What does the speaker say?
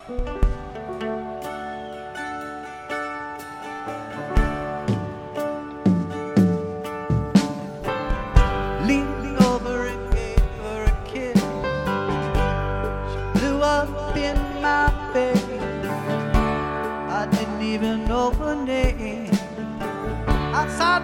Leaning over and gave her a kiss. She blew up in my face. I didn't even know her name. Outside